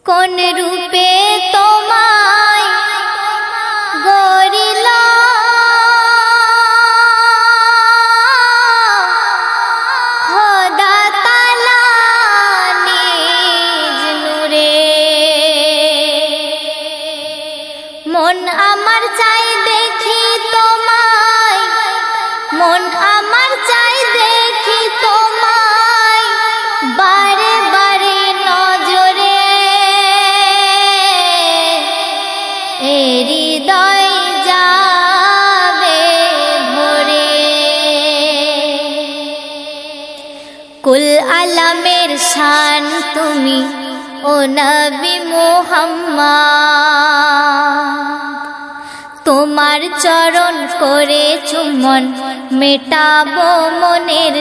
কোন রূপে তোমায় গড়িল খোদা তাআলা নিজ নূরে। মন আমার চাই দেখি তোমায়, মন আমার চাই দেখি তোমায় বারে বারে নজরে। হৃদয় যাবে ভরে। কুল আলমের শান তুমি ও নবী মুহাম্মদ, তোমার চরণ করে চুম্বন মেটাবো মনের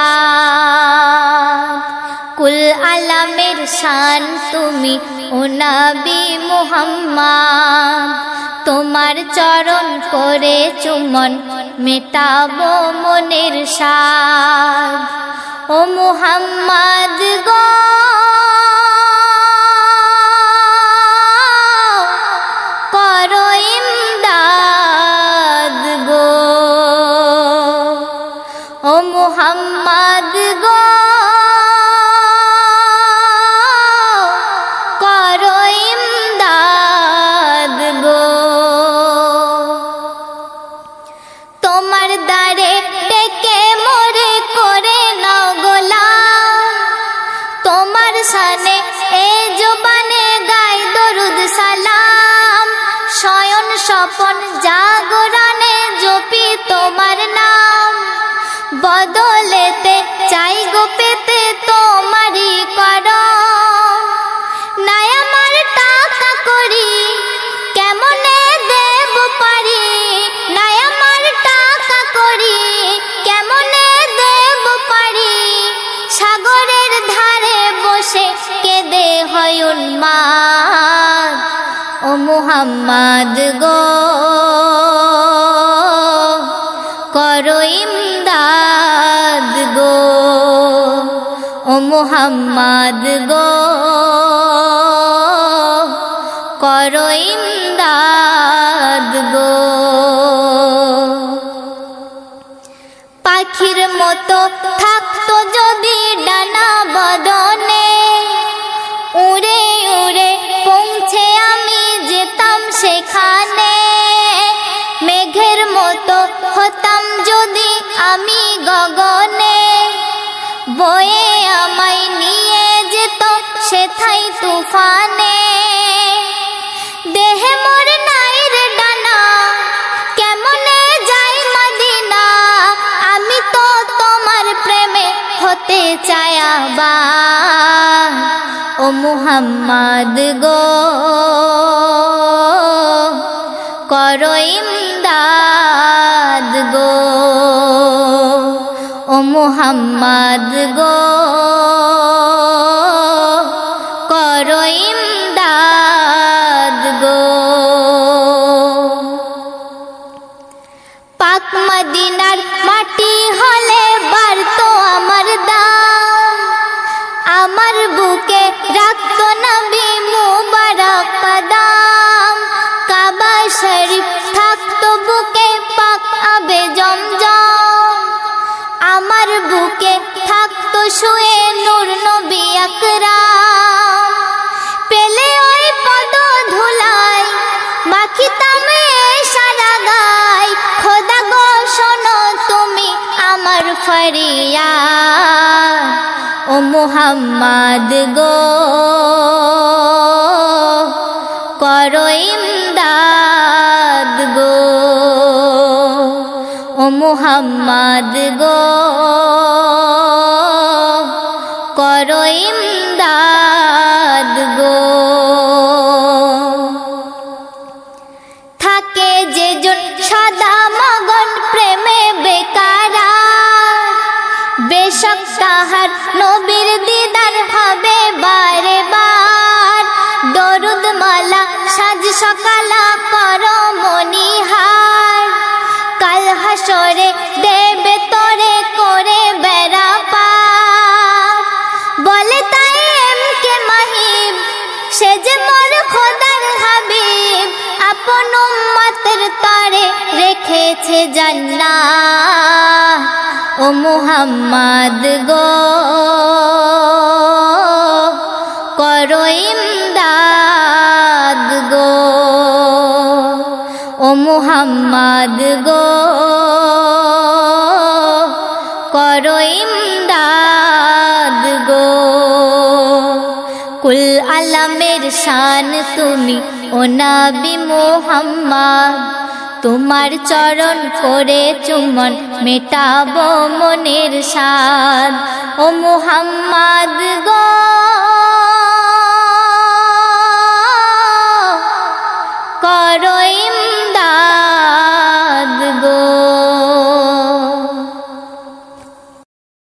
সাধ। কুল আলমের শান তুমি ও নবী মুহাম্মদ, তোমার চরণ করে চুম্বন মেটাবো মনের সাধ। ও মুহাম্মদ গো করো ইমদাদ গো, ও মুহাম্মদ গো করো ইমদাদ গো। তোমার দ্বারে ডেকে মোরে করে নাও গোলাম, তোমার শানে এ জবানে গাই দরুদ সালাম। শয়ন স্বপন জাগরণে জপি তোমার নাম, বদলেতে চাই গো পেতে তোমারই করম। নাই আমার টাকা করি কেমনে দেব পারি, নাই আমার টাকা করি কেমনে দেব পারি। সাগরের ধারে বসে কেঁদে হয় উন্মাদ। ও মুহাম্মদ গো করো ইমদাদ গো, ও মুহাম্মদ গো করো ইমদাদ গো। পাখির মতো থাকতো যদি ডানা বদনে, উড়ে উড়ে পৌঁছে আমি যেতাম সেখানে। মেঘের মতো হতাম যদি আমি গগনে, বয়ে আমায় নিয়ে যেত সেথায় তুফানে। দেহে মোর নাই রে ডানা কেমনে যাই মদিনা, আমি তো তোমার প্রেমে হতে চাই আবার। ও মুহাম্মদ গো করো ইমদাদ গো, ও মুহাম্মদ গো করো ইমদাদ গো। পাক মদিনার মাটি হলে বাড়তো আমার দাম, আমার বুকে রাখতো নবী মুবারক কদম। কাবা শরীফ থাকতো বুকে পাক আবে জমজম, আমার বুকে থাকতো শুয়ে নূর নবী আকরাম। পেলে ওই পদ ধুলাই মাখিতাম সারা গায়, খোদা গো শোনো তুমি আমার ফরিয়াদ। ও মুহাম্মদ গো করো ইমদাদ গো, ও মুহাম্মদ গো করো ইমদাদ গো। থাকে যে জন সদা মগন প্রেমে বেকারা, বেশক তাহার নবীর দিদার হবে বারে বার। দরুদ মালা সাজ সকালা করো মনিহার, কাল হাসরে দেবে তোরে করে বেড়া পার। বলে তাই এম কে মাহিব সে যে মোর খোদার হাবিব, আপন উম্মতের তরে রেখেছে জান্নাত। ও মুহাম্মদ গো করো ইমদাদ গো, ও মুহাম্মদ গো করো ইমদাদ গো। কুল আলমের শান তুমি ও নবী মুহাম্মদ, তোমার চরণ করে চুম্বন মেটাবো মনের সাদ। ও মুহাম্মদ গো করো